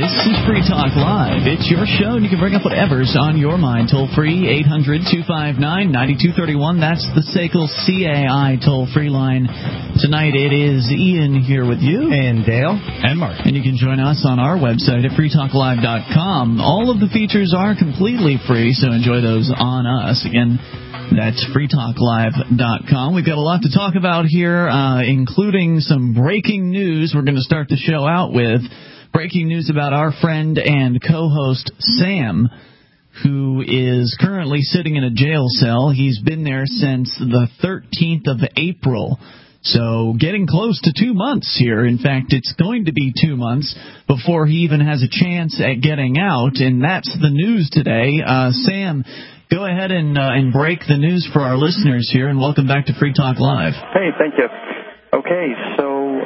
This is Free Talk Live. It's your show, and you can bring up whatever's on your mind. Toll-free, 800-259-9231. That's the SACL CAI toll-free line. Tonight it is Ian here with you. And Dale. And Mark. And you can join us on our website at freetalklive.com. All of the features are completely free, so enjoy those on us. Again, that's freetalklive.com. We've got a lot to talk about here, including some breaking news we're going to start the show out with. Breaking news about our friend and co-host Sam, who is currently sitting in a jail cell. He's been there since the 13th of April. So getting close to 2 months here. In fact, it's going to be 2 months before he even has a chance at getting out. And that's the news today. Sam, go ahead and break the news for our listeners here, and welcome back to Free Talk Live. Hey, thank you. Okay, so,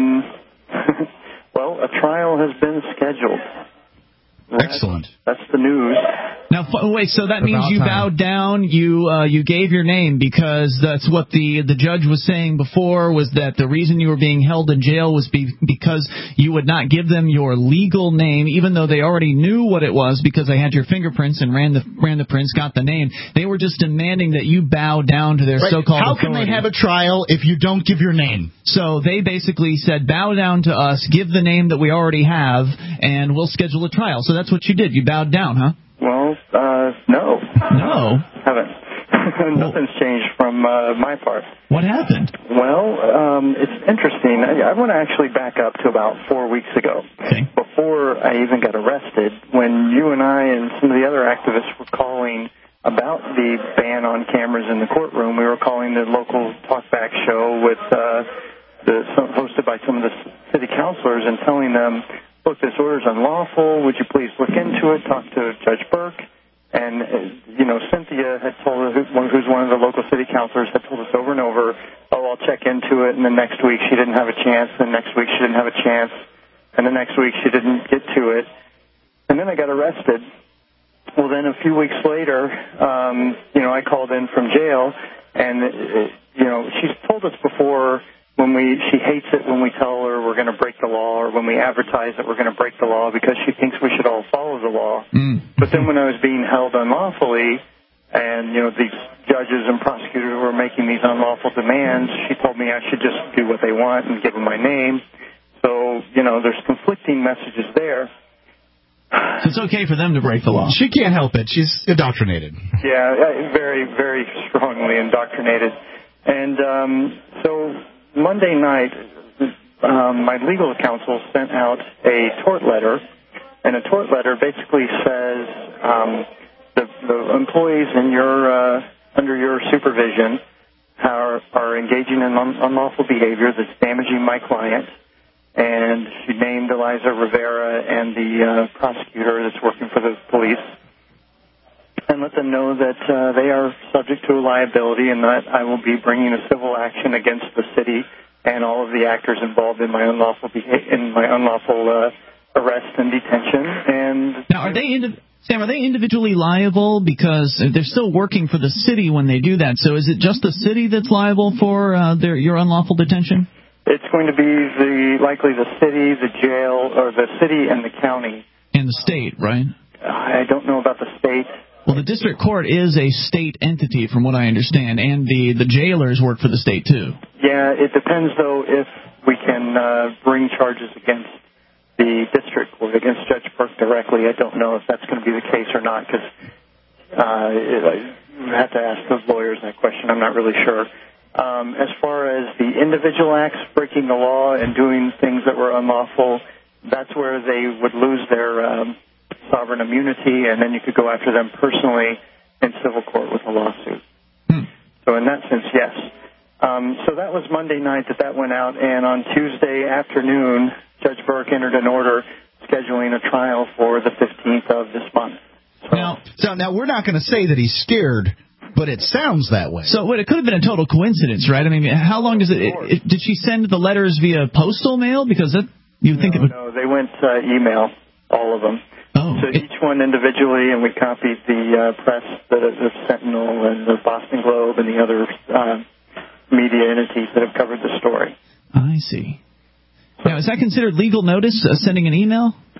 well, a trial has been scheduled. Excellent. That's the news. Now, wait, so that means you bowed down, you gave your name, because that's what the judge was saying before, was that the reason you were being held in jail was because you would not give them your legal name, even though they already knew what it was because they had your fingerprints and ran the prints, got the name. They were just demanding that you bow down to their so-called How can authority. they have a trial if you don't give your name? So they basically said, bow down to us, give the name that we already have, and we'll schedule a trial. So that's what you did. You bowed down, huh? Well, no. No? Haven't. Nothing's changed from my part. What happened? Well, it's interesting. I want to actually back up to about 4 weeks ago. Okay. Before I even got arrested, when you and I and some of the other activists were calling about the ban on cameras in the courtroom, we were calling the local talkback show with hosted by some of the city councilors and telling them, look, this order's unlawful. Would you please look into it? Talk to Judge Burke. And, Cynthia had told us, who's one of the local city councilors, had told us over and over, I'll check into it. And the next week she didn't have a chance. And the next week she didn't have a chance. And the next week she didn't get to it. And then I got arrested. Well, then a few weeks later, I called in from jail. And, she's told us before she hates it when we tell her we're going to break the law, or when we advertise that we're going to break the law, because she thinks we should all follow the law. But then when I was being held unlawfully, and, these judges and prosecutors were making these unlawful demands, she told me I should just do what they want and give them my name. So, there's conflicting messages there. So it's okay for them to break the law. She can't help it. She's indoctrinated. Yeah, very, very strongly indoctrinated. And so Monday night, my legal counsel sent out a tort letter, and a tort letter basically says the employees in under your supervision are engaging in unlawful behavior that's damaging my client. And she named Eliza Rivera and the prosecutor that's working for the police, and let them know that they are subject to a liability, and that I will be bringing a civil action against the city and all of the actors involved in my unlawful arrest and detention. And now, are they individually liable, because they're still working for the city when they do that? So is it just the city that's liable for your unlawful detention? It's going to be likely the city, the jail, or the city and the county. And the state, right? I don't know about the state. Well, the district court is a state entity, from what I understand, and the jailers work for the state, too. Yeah, it depends, though, if we can bring charges against the district court, against Judge Burke directly. I don't know if that's going to be the case or not, because you have to ask those lawyers that question. I'm not really sure. As far as the individual acts, breaking the law and doing things that were unlawful, that's where they would lose their sovereign immunity, and then you could go after them personally in civil court with a lawsuit. So in that sense, yes. So that was Monday night that went out, and on Tuesday afternoon, Judge Burke entered an order scheduling a trial for the 15th of this month. Now we're not going to say that he's scared, but it sounds that way. So it could have been a total coincidence, right? I mean, how long does it did she send the letters via postal mail? Because No, they went email, all of them. Oh. So each one individually, and we copied the press, the Sentinel and the Boston Globe and the other media entities that have covered the story. I see. Now, is that considered legal notice, sending an email?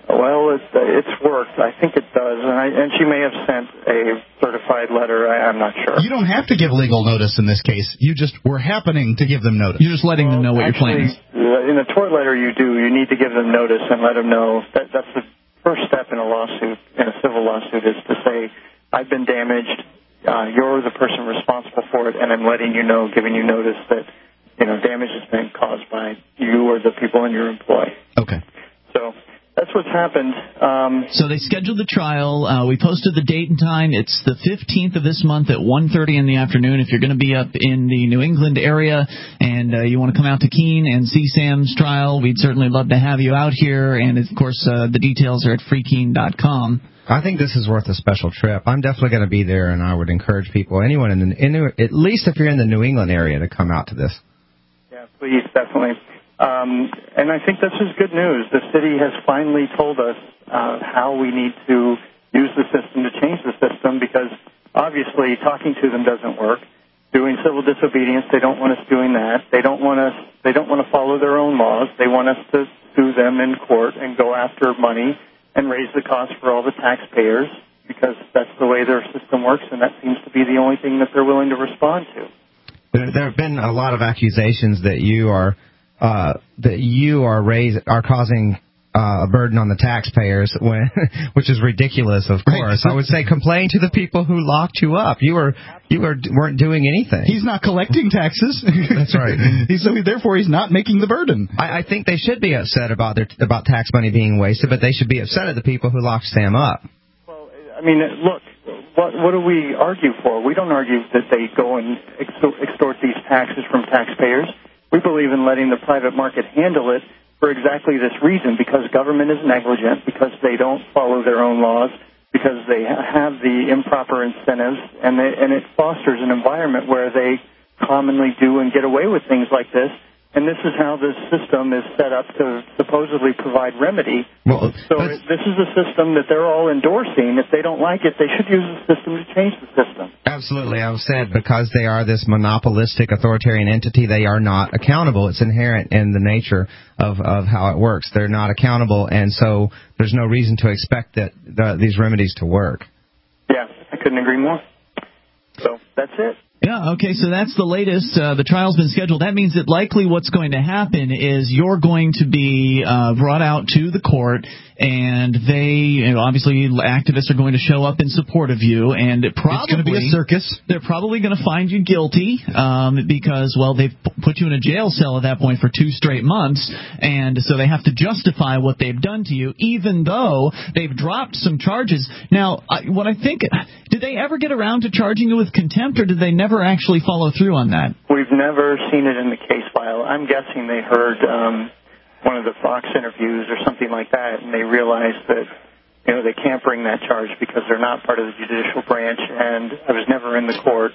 Well, it's worked. I think it does, and she may have sent a certified letter. I'm not sure. You don't have to give legal notice in this case. You just were happening to give them notice. You're just letting them know what your plan is. In a tort letter, you need to give them notice and let them know. That's the first step in a lawsuit, in a civil lawsuit, is to say, I've been damaged. You're the person responsible for it, and I'm letting you know, giving you notice that damage has been caused by you or the people in your employ. Okay. So that's what's happened. So they scheduled the trial. We posted the date and time. It's the 15th of this month at 1:30 in the afternoon. If you're going to be up in the New England area and you want to come out to Keene and see Sam's trial, we'd certainly love to have you out here. And, of course, the details are at freekeene.com. I think this is worth a special trip. I'm definitely going to be there, and I would encourage people, anyone at least if you're in the New England area, to come out to this. Yeah, please, definitely. And I think this is good news. The city has finally told us how we need to use the system to change the system, because obviously talking to them doesn't work. Doing civil disobedience, they don't want us doing that. They don't want to follow their own laws. They want us to sue them in court and go after money and raise the cost for all the taxpayers, because that's the way their system works, and that seems to be the only thing that they're willing to respond to. There have been a lot of accusations that you are causing a burden on the taxpayers, which is ridiculous, of course. I would say complain to the people who locked you up. You weren't doing anything. He's not collecting taxes. That's right. Therefore, he's not making the burden. I think they should be upset about tax money being wasted, but they should be upset at the people who locked Sam up. Well, I mean, look, what do we argue for? We don't argue that they go and extort these taxes from taxpayers. We believe in letting the private market handle it for exactly this reason, because government is negligent, because they don't follow their own laws, because they have the improper incentives, and it fosters an environment where they commonly do and get away with things like this. And this is how this system is set up to supposedly provide remedy. This is a system that they're all endorsing. If they don't like it, they should use the system to change the system. Absolutely. I've said because they are this monopolistic authoritarian entity, they are not accountable. It's inherent in the nature of how it works. They're not accountable, and so there's no reason to expect that these remedies to work. Yeah, I couldn't agree more. So that's it. Yeah, okay, so that's the latest. The trial's been scheduled. That means that likely what's going to happen is you're going to be brought out to the court, and obviously activists are going to show up in support of you, and it's going to be a circus. They're probably going to find you guilty because, well, they've put you in a jail cell at that point for 2 straight months, and so they have to justify what they've done to you, even though they've dropped some charges. Now, what I think, did they ever get around to charging you with contempt, or did they never actually follow through on that? We've never seen it in the case file. I'm guessing they heard one of the Fox interviews or something like that, and they realized that they can't bring that charge because they're not part of the judicial branch, and I was never in the court,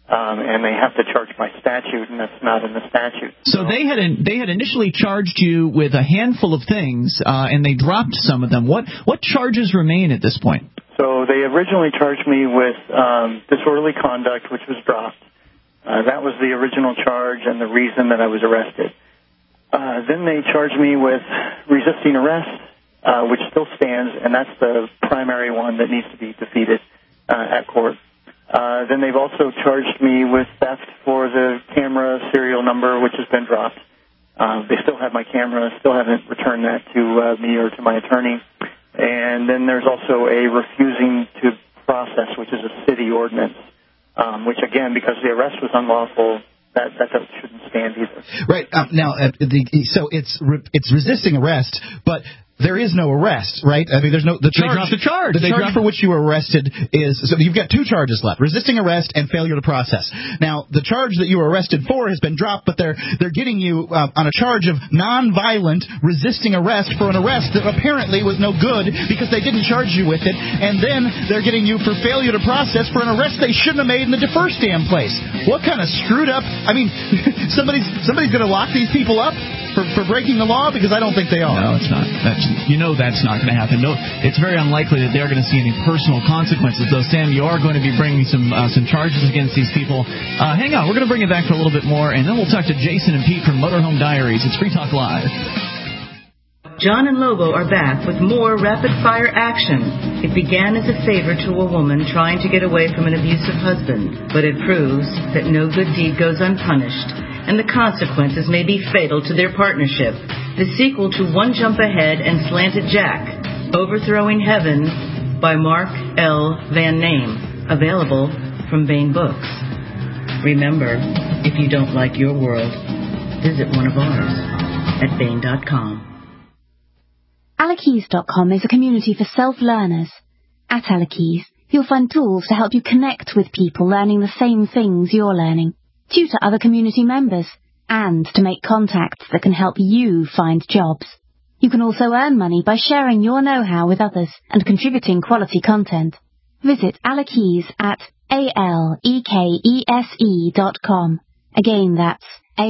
and they have to charge by statute, and that's not in the statute. So they had initially charged you with a handful of things, and they dropped some of them. What charges remain at this point? So they originally charged me with disorderly conduct, which was dropped. That was the original charge and the reason that I was arrested. Then they charged me with resisting arrest, which still stands, and that's the primary one that needs to be defeated at court. Then they've also charged me with theft for the camera serial number, which has been dropped. They still have my camera, still haven't returned that to me or to my attorney. And then there's also a refusing to process, which is a city ordinance, which, again, because the arrest was unlawful, that shouldn't stand either. Right. So it's resisting arrest, but there is no arrest, right? I mean, there's no the charge. They dropped the charge. The charge for which you were arrested is so you've got 2 charges left: resisting arrest and failure to process. Now, the charge that you were arrested for has been dropped, but they're getting you on a charge of nonviolent resisting arrest for an arrest that apparently was no good because they didn't charge you with it, and then they're getting you for failure to process for an arrest they shouldn't have made in the first damn place. What kind of screwed up? I mean, somebody's going to lock these people up for breaking the law, because I don't think they are. No, it's not. That's not going to happen. No, it's very unlikely that they're going to see any personal consequences. Though, Sam, you are going to be bringing some charges against these people. Hang on, we're going to bring it back for a little bit more, and then we'll talk to Jason and Pete from Motorhome Diaries. It's Free Talk Live. John and Lobo are back with more rapid-fire action. It began as a favor to a woman trying to get away from an abusive husband, but it proves that no good deed goes unpunished, and the consequences may be fatal to their partnership. The sequel to One Jump Ahead and Slanted Jack, Overthrowing Heaven, by Mark L. Van Name, available from Baen Books. Remember, if you don't like your world, visit one of ours at Baen.com. Alakeys.com is a community for self-learners. At Alakeys, you'll find tools to help you connect with people learning the same things you're learning, tutor other community members, and to make contacts that can help you find jobs. You can also earn money by sharing your know-how with others and contributing quality content. Visit Alakeys at alekese.com. Again, that's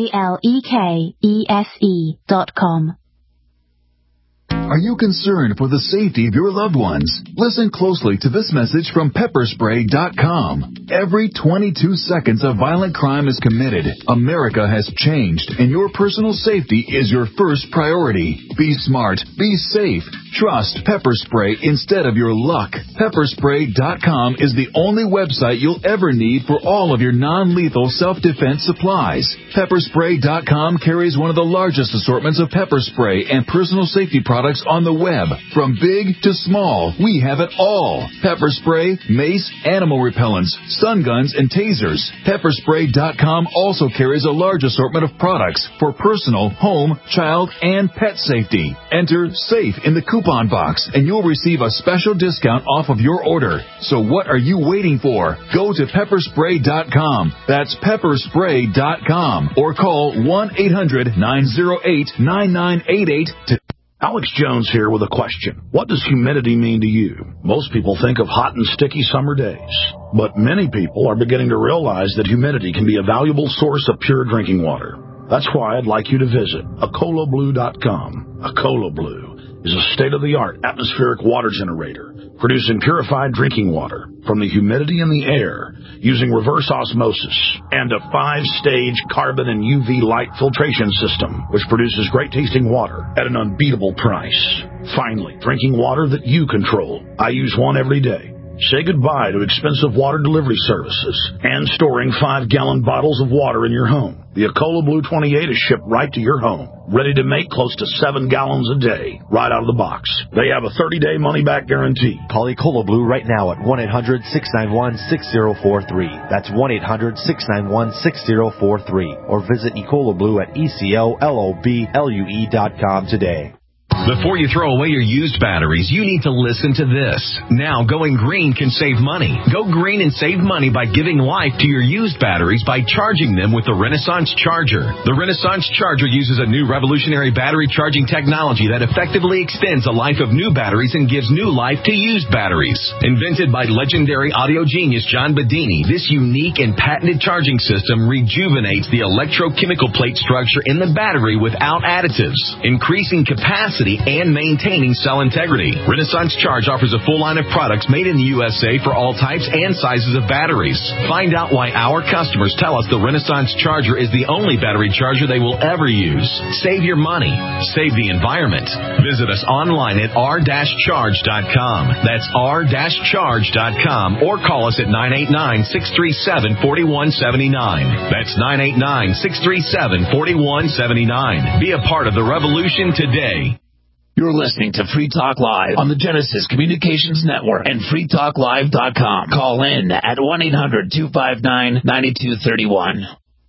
alekese.com. Are you concerned for the safety of your loved ones? Listen closely to this message from pepperspray.com. Every 22 seconds a violent crime is committed. America has changed, and your personal safety is your first priority. Be smart. Be safe. Trust Pepper Spray instead of your luck. Pepperspray.com is the only website you'll ever need for all of your non-lethal self-defense supplies. Pepperspray.com carries one of the largest assortments of pepper spray and personal safety products on the web. From big to small, we have it all. Pepper spray, mace, animal repellents, stun guns, and tasers. Pepperspray.com also carries a large assortment of products for personal, home, child, and pet safety. Enter SAFE in the coupon box, and you'll receive a special discount off of your order. So what are you waiting for? Go to pepperspray.com. That's pepperspray.com. Or call 1-800-908-9988 to... Alex Jones here with a question. What does humidity mean to you? Most people think of hot and sticky summer days, but many people are beginning to realize that humidity can be a valuable source of pure drinking water. That's why I'd like you to visit AcolaBlue.com. AcolaBlue is a state-of-the-art atmospheric water generator producing purified drinking water from the humidity in the air using reverse osmosis and a 5-stage carbon and UV light filtration system, which produces great-tasting water at an unbeatable price. Finally, drinking water that you control. I use one every day. Say goodbye to expensive water delivery services and storing 5-gallon bottles of water in your home. The Acola Blue 28 is shipped right to your home, ready to make close to 7 gallons a day, right out of the box. They have a 30-day money-back guarantee. Call Acola Blue right now at 1-800-691-6043. That's 1-800-691-6043. Or visit Acola Blue at ECOLOBLUE.com today. Before you throw away your used batteries, you need to listen to this. Now, going green can save money. Go green and save money by giving life to your used batteries by charging them with the Renaissance Charger. The Renaissance Charger uses a new revolutionary battery charging technology that effectively extends the life of new batteries and gives new life to used batteries. Invented by legendary audio genius John Bedini, this unique and patented charging system rejuvenates the electrochemical plate structure in the battery without additives, increasing capacity and maintaining cell integrity. Renaissance Charge offers a full line of products made in the USA for all types and sizes of batteries. Find out why our customers tell us the Renaissance Charger is the only battery charger they will ever use. Save your money. Save the environment. Visit us online at r-charge.com. That's r-charge.com, or call us at 989-637-4179. That's 989-637-4179. Be a part of the revolution today. You're listening to Free Talk Live on the Genesis Communications Network and freetalklive.com. Call in at 1-800-259-9231.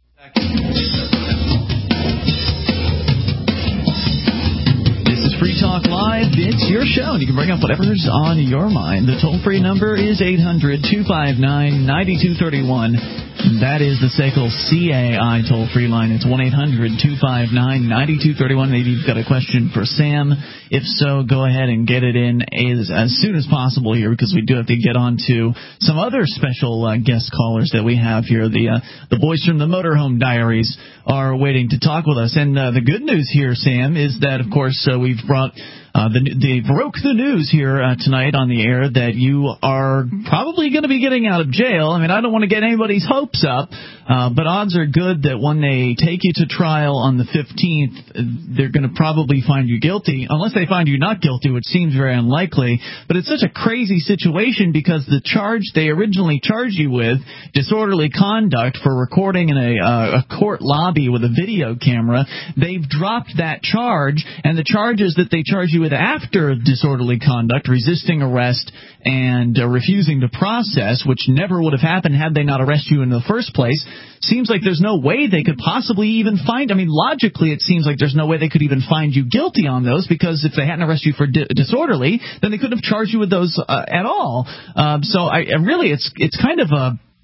Free Talk Live, it's your show, and you can bring up whatever's on your mind. The toll-free number is 800-259-9231. That is the SACL CAI toll-free line. It's 1-800-259-9231. Maybe you've got a question for Sam. If so, go ahead and get it in as soon as possible here, because we do have to get on to some other special guest callers that we have here. The boys from the Motorhome Diaries are waiting to talk with us. And the good news here, Sam, is that, of course, we've brought they broke the news here tonight on the air that you are probably going to be getting out of jail. I mean, I don't want to get anybody's hopes up, But odds are good that when they take you to trial on the 15th, they're going to probably find you guilty, unless they find you not guilty, which seems very unlikely. But it's such a crazy situation because the charge they originally charged you with, disorderly conduct for recording in a court lobby with a video camera, they've dropped that charge, and the charges that they charge you with after disorderly conduct, resisting arrest and refusing to process, which never would have happened had they not arrested you in the first place, seems like there's no way they could possibly even find, I mean, logically it seems like there's no way they could even find you guilty on those, because if they hadn't arrested you for disorderly, then they couldn't have charged you with those at all. So it's kind of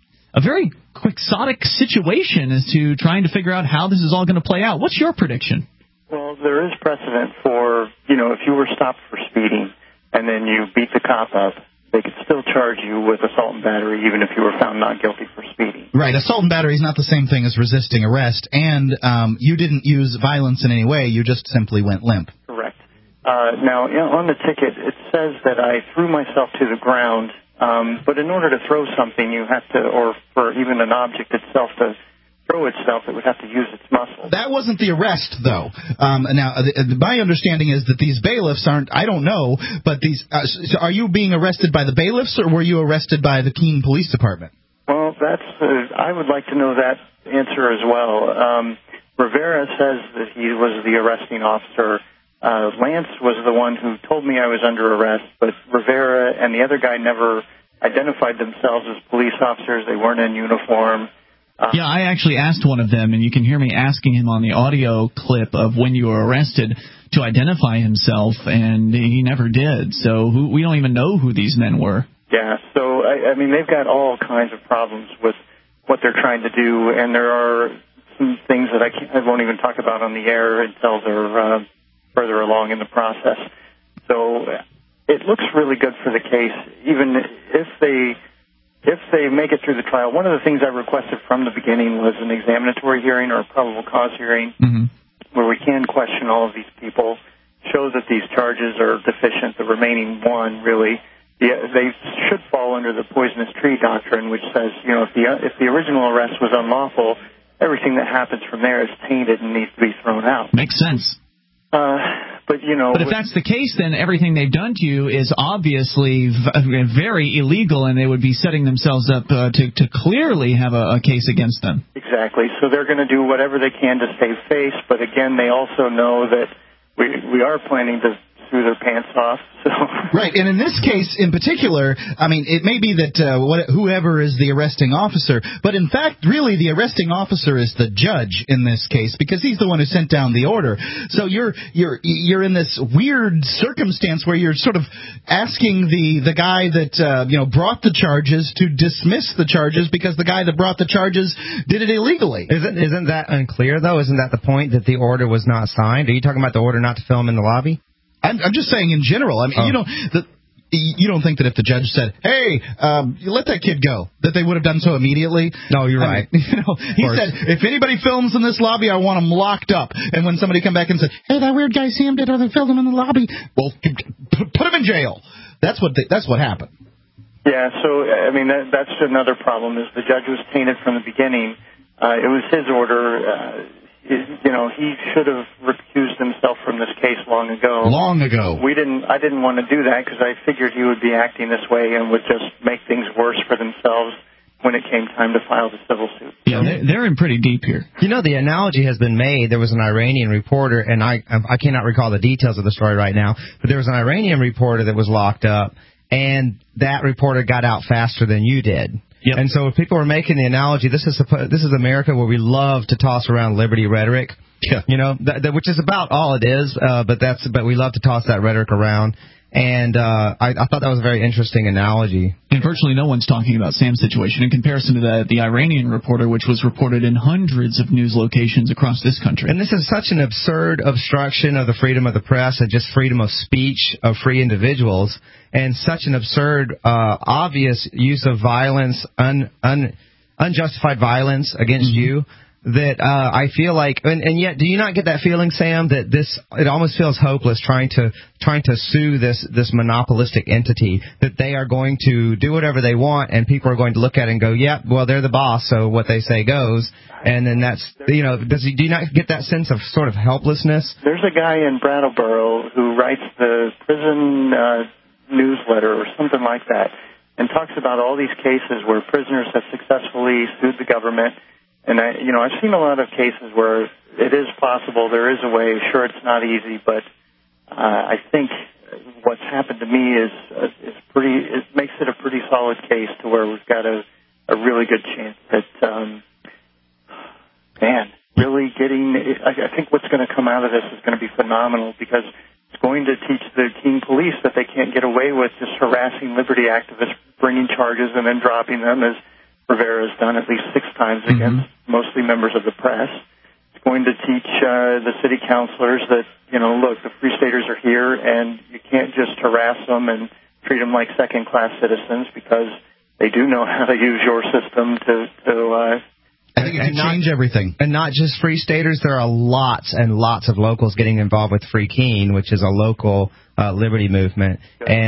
a very quixotic situation as to trying to figure out how this is all going to play out. What's your prediction? Well, there is precedent for, if you were stopped for speeding and then you beat the cop up, they could still charge you with assault and battery even if you were found not guilty for speeding. Right. Assault and battery is not the same thing as resisting arrest, and you didn't use violence in any way. You just simply went limp. Correct. Now, on the ticket, it says that I threw myself to the ground, but in order to throw something, you have to, or for even an object itself to throw itself, it would have to use its muscles. That wasn't the arrest, though. Now, my understanding is that these bailiffs aren't, I don't know, but these, are you being arrested by the bailiffs, or were you arrested by the Keene Police Department? Well, I would like to know that answer as well. Rivera says that he was the arresting officer. Lance was the one who told me I was under arrest, but Rivera and the other guy never identified themselves as police officers. They weren't in uniform. Yeah, I actually asked one of them, and you can hear me asking him on the audio clip of when you were arrested to identify himself, and he never did. So we don't even know who these men were. Yeah, so, I mean, they've got all kinds of problems with what they're trying to do, and there are some things that I won't even talk about on the air until they're further along in the process. So it looks really good for the case, even if they make it through the trial. One of the things I requested from the beginning was an examinatory hearing or a probable cause hearing where we can question all of these people, show that these charges are deficient, the remaining one, really. They should fall under the poisonous tree doctrine, which says, if the original arrest was unlawful, everything that happens from there is tainted and needs to be thrown out. Makes sense. But if that's the case, then everything they've done to you is obviously very illegal, and they would be setting themselves up to clearly have a case against them. Exactly. So they're going to do whatever they can to save face, but again, they also know that we are planning to sue their pants off. So. Right, and in this case in particular, I mean, it may be that whoever is the arresting officer, but in fact, really, the arresting officer is the judge in this case, because he's the one who sent down the order. So you're in this weird circumstance where you're sort of asking the guy that brought the charges to dismiss the charges because the guy that brought the charges did it illegally. Isn't that unclear, though? Isn't that the point, that the order was not signed? Are you talking about the order not to film in the lobby? I'm just saying in general. I mean, you don't think that if the judge said, "Hey, you let that kid go," that they would have done so immediately? No, you're right. He said, "If anybody films in this lobby, I want them locked up." And when somebody come back and said, "Hey, that weird guy Sam did, or they filmed him in the lobby," well, put him in jail. That's what happened. Yeah. So I mean, that's another problem. Is the judge was tainted from the beginning. It was his order. He should have recused himself from this case long ago. Long ago. I didn't want to do that because I figured he would be acting this way and would just make things worse for themselves when it came time to file the civil suit. Yeah, they're in pretty deep here. The analogy has been made. There was an Iranian reporter, and I cannot recall the details of the story right now, but there was an Iranian reporter that was locked up, and that reporter got out faster than you did. Yep. And so if people are making the analogy, this is America, where we love to toss around liberty rhetoric. Yeah. Which is about all it is, but we love to toss that rhetoric around. And I thought that was a very interesting analogy. And virtually no one's talking about Sam's situation in comparison to the Iranian reporter, which was reported in hundreds of news locations across this country. And this is such an absurd obstruction of the freedom of the press and just freedom of speech of free individuals, and such an absurd, obvious use of violence, unjustified violence against you. that I feel like, and yet, do you not get that feeling, Sam, that it almost feels hopeless trying to sue this monopolistic entity, that they are going to do whatever they want, and people are going to look at it and go, yeah, well, they're the boss, so what they say goes, and then that's, do you not get that sense of sort of helplessness? There's a guy in Brattleboro who writes the prison newsletter or something like that, and talks about all these cases where prisoners have successfully sued the government. And I've seen a lot of cases where it is possible, there is a way. Sure, it's not easy, but I think what's happened to me is it makes it a pretty solid case to where we've got a really good chance that, really getting. I think what's going to come out of this is going to be phenomenal, because it's going to teach the Keene police that they can't get away with just harassing liberty activists, bringing charges and then dropping them, as Rivera has done at least 6 times against mostly members of the press. It's going to teach the city councilors that, look, the Free Staters are here, and you can't just harass them and treat them like second-class citizens, because they do know how to use your system to I think it can change everything. And not just Free Staters. There are lots and lots of locals getting involved with Free Keene, which is a local liberty movement.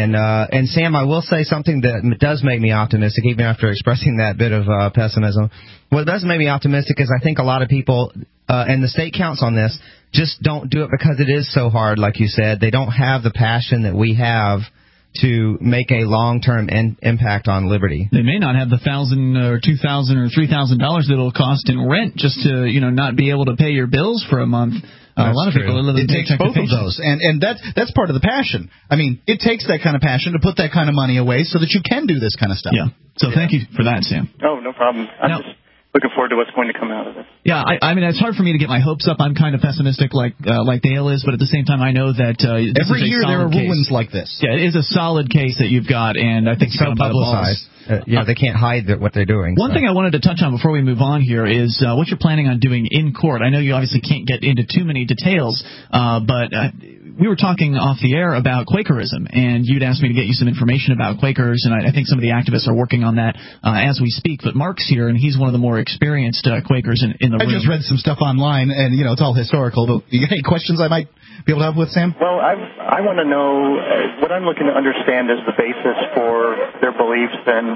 And Sam, I will say something that does make me optimistic, even after expressing that bit of pessimism. What does make me optimistic is I think a lot of people, and the state counts on this, just don't do it because it is so hard, like you said. They don't have the passion that we have to make a long-term impact on liberty. They may not have the $1,000 or $2,000 or $3,000 that it'll cost in rent just to, not be able to pay your bills for a month. A lot of people are living. It takes both of those, and that's part of the passion. I mean, it takes that kind of passion to put that kind of money away so that you can do this kind of stuff. Yeah. So thank you for that, Sam. Oh, no problem. I'm just looking forward to what's going to come out of this. Yeah, I mean, it's hard for me to get my hopes up. I'm kind of pessimistic like Dale is, but at the same time, I know that every year there are rulings like this. Yeah, it is a solid case that you've got, and I think it's so publicized. They can't hide what they're doing. One thing I wanted to touch on before we move on here is what you're planning on doing in court. I know you obviously can't get into too many details, but we were talking off the air about Quakerism, and you'd asked me to get you some information about Quakers, and I think some of the activists are working on that as we speak. But Mark's here, and he's one of the more experienced Quakers in the room. I just read some stuff online, and it's all historical. But you got any questions I might be able to have with Sam? Well, I want to know what I'm looking to understand is the basis for their beliefs, and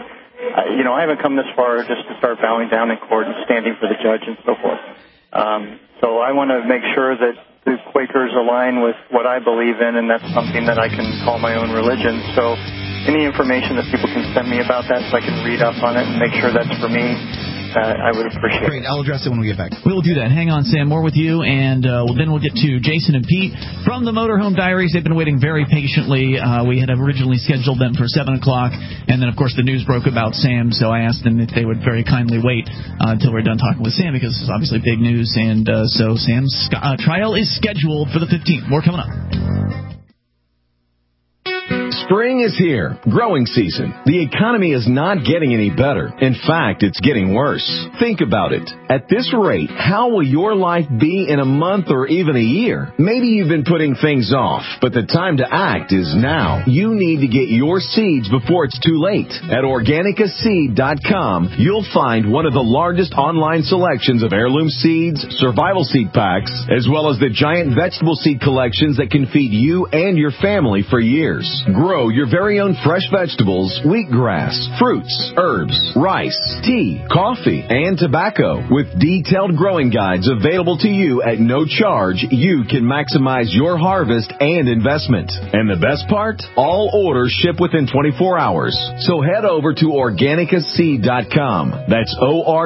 I haven't come this far just to start bowing down in court and standing for the judge and so forth. So I want to make sure that the Quakers align with what I believe in, and that's something that I can call my own religion. So any information that people can send me about that so I can read up on it and make sure that's for me, I would appreciate it. Great. I'll address it when we get back. We'll do that. Hang on, Sam. More with you, and then we'll get to Jason and Pete from the Motorhome Diaries. They've been waiting very patiently. We had originally scheduled them for 7 o'clock, and then, of course, the news broke about Sam, so I asked them if they would very kindly wait until we're done talking with Sam, because this is obviously big news, and so Sam's trial is scheduled for the 15th. More coming up. Spring is here. Growing season. The economy is not getting any better. In fact, it's getting worse. Think about it. At this rate, how will your life be in a month or even a year? Maybe you've been putting things off, but the time to act is now. You need to get your seeds before it's too late. At Organicaseed.com, you'll find one of the largest online selections of heirloom seeds, survival seed packs, as well as the giant vegetable seed collections that can feed you and your family for years. Grow your very own fresh vegetables, wheatgrass, fruits, herbs, rice, tea, coffee, and tobacco. With detailed growing guides available to you at no charge, you can maximize your harvest and investment. And the best part? All orders ship within 24 hours. So head over to Organicaseed.com. That's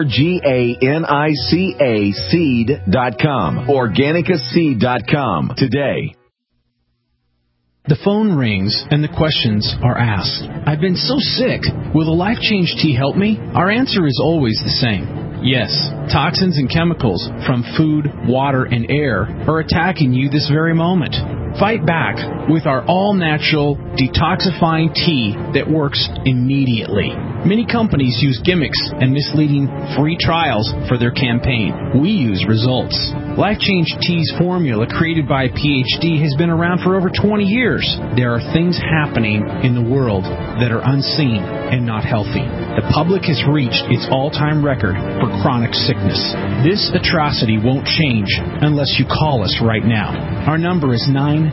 ORGANICA seed.com. Organicaseed.com today. The phone rings and the questions are asked. I've been so sick. Will the Life Change tea help me? Our answer is always the same. Yes, toxins and chemicals from food, water, and air are attacking you this very moment. Fight back with our all-natural detoxifying tea that works immediately. Many companies use gimmicks and misleading free trials for their campaign. We use results. Life Change Tea's formula, created by a PhD, has been around for over 20 years. There are things happening in the world that are unseen and not healthy. the public has reached its all-time record for chronic sickness. This atrocity won't change unless you call us right now. Our number is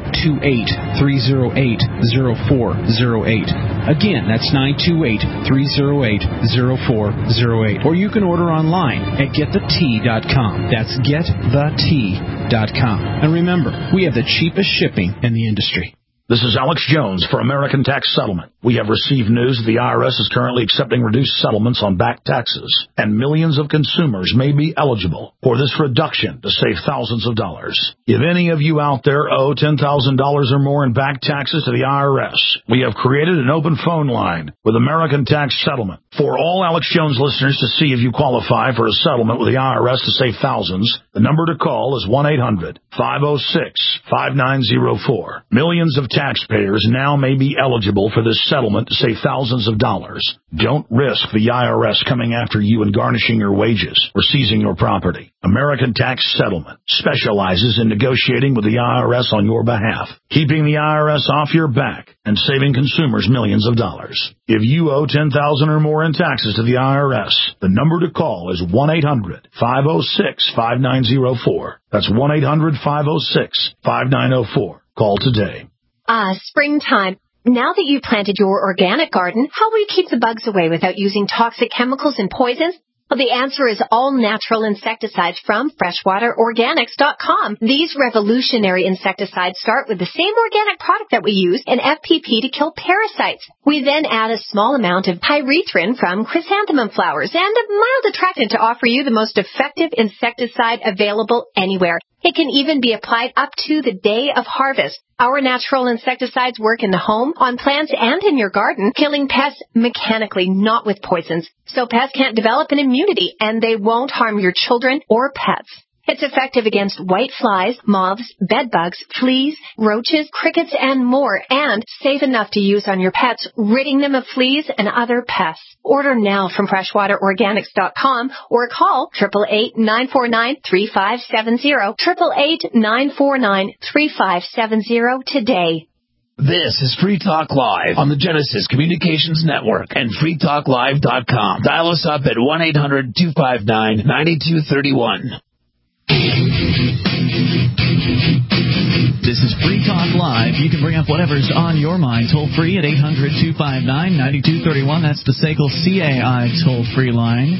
928-308-0408. Again, that's 928-308-0408. Or you can order online at GetTheT.com. That's GetTheT.com. And remember, we have the cheapest shipping in the industry. This is Alex Jones for American Tax Settlement. We have received news that the IRS is currently accepting reduced settlements on back taxes, and millions of consumers may be eligible for this reduction to save thousands of dollars. If any of you out there owe $10,000 or more in back taxes to the IRS, we have created an open phone line with American Tax Settlement for all Alex Jones listeners to see if you qualify for a settlement with the IRS to save thousands. The number to call is 1-800-506-5904. Millions of taxpayers now may be eligible for this settlement to save thousands of dollars. Don't risk the IRS coming after you and garnishing your wages or seizing your property. American Tax Settlement specializes in negotiating with the IRS on your behalf, keeping the IRS off your back and saving consumers millions of dollars. If you owe $10,000 or more in taxes to the IRS, the number to call is 1-800-506-5904. That's 1-800-506-5904. Call today. Springtime. Now that you've planted your organic garden, how will you keep the bugs away without using toxic chemicals and poisons? Well, the answer is all-natural insecticides from FreshwaterOrganics.com. These revolutionary insecticides start with the same organic product that we use in FPP to kill parasites. We then add a small amount of pyrethrin from chrysanthemum flowers and a mild attractant to offer you the most effective insecticide available anywhere. It can even be applied up to the day of harvest. Our natural insecticides work in the home, on plants, and in your garden, killing pests mechanically, not with poisons. So pests can't develop an immunity, and they won't harm your children or pets. It's effective against white flies, moths, bedbugs, fleas, roaches, crickets, and more, and safe enough to use on your pets, ridding them of fleas and other pests. Order now from FreshwaterOrganics.com or call 888-949-3570, 888-949-3570 today. This is Free Talk Live on the Genesis Communications Network and freetalklive.com. Dial us up at 1-800-259-9231. This is Free Talk Live. You can bring up whatever's on your mind toll free at 800-259-9231. That's the SACL CAI toll free line.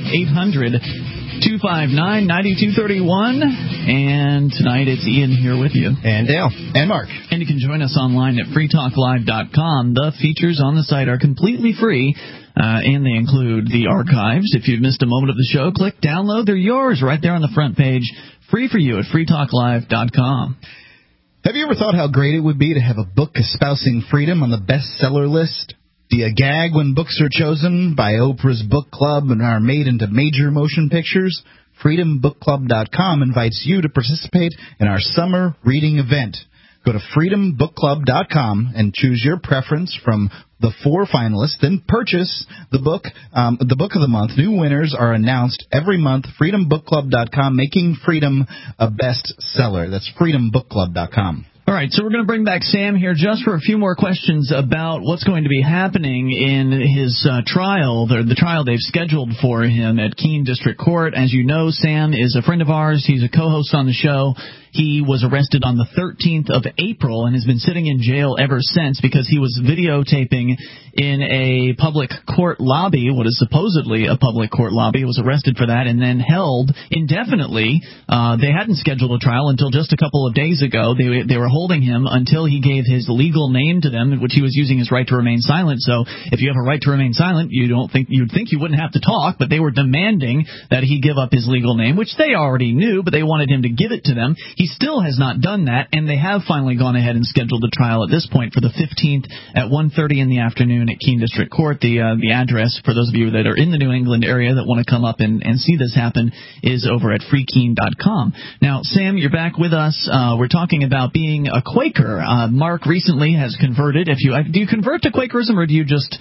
800-259-9231. And tonight it's Ian here with you. And Dale. And Mark. And you can join us online at freetalklive.com. The features on the site are completely free. And they include the archives. If you've missed a moment of the show, click download. They're yours right there on the front page. Free for you at freetalklive.com. Have you ever thought how great it would be to have a book espousing freedom on the bestseller list? Do you gag when books are chosen by Oprah's Book Club and are made into major motion pictures? FreedomBookClub.com invites you to participate in our summer reading event. Go to FreedomBookClub.com and choose your preference from the 4 finalists. Then purchase the book of the month. New winners are announced every month. FreedomBookClub.com, making freedom a bestseller. That's FreedomBookClub.com. All right, so we're going to bring back Sam here just for a few more questions about what's going to be happening in his trial, the trial they've scheduled for him at Keene District Court. As you know, Sam is a friend of ours. He's a co-host on the show. He was arrested on the 13th of April and has been sitting in jail ever since because he was videotaping in a public court lobby, what is supposedly a public court lobby. He was arrested for that and then held indefinitely. They hadn't scheduled a trial until just a couple of days ago. They were holding him until he gave his legal name to them, which he was using his right to remain silent. So if you have a right to remain silent, you'd think you wouldn't have to talk, but they were demanding that he give up his legal name, which they already knew, but they wanted him to give it to them. He still has not done that, and they have finally gone ahead and scheduled the trial at this point for the 15th at 1:30 in the afternoon at Keene District Court. The address, for those of you that are in the New England area that want to come up and see this happen, is over at freekeene.com. Now, Sam, you're back with us. We're talking about being a Quaker. Mark recently has converted. Do you convert to Quakerism, or do you just...